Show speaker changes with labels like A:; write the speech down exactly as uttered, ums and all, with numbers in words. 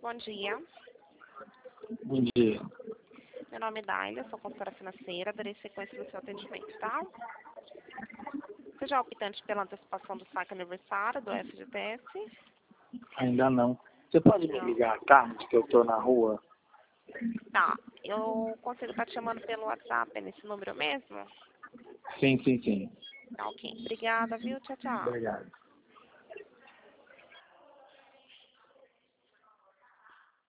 A: Bom dia.
B: Bom dia.
A: Meu nome é Daila, sou consultora financeira, darei sequência no seu atendimento, tá? Seja optante pela antecipação do saque aniversário do F G T S?
B: Ainda não. Você pode me
A: Não.
B: ligar à tarde, que eu tô na rua?
A: Tá. Eu consigo estar te chamando pelo WhatsApp, é nesse número mesmo?
B: Sim, sim, sim.
A: Tá, ok. Obrigada, viu? Tchau, tchau.
B: Obrigado.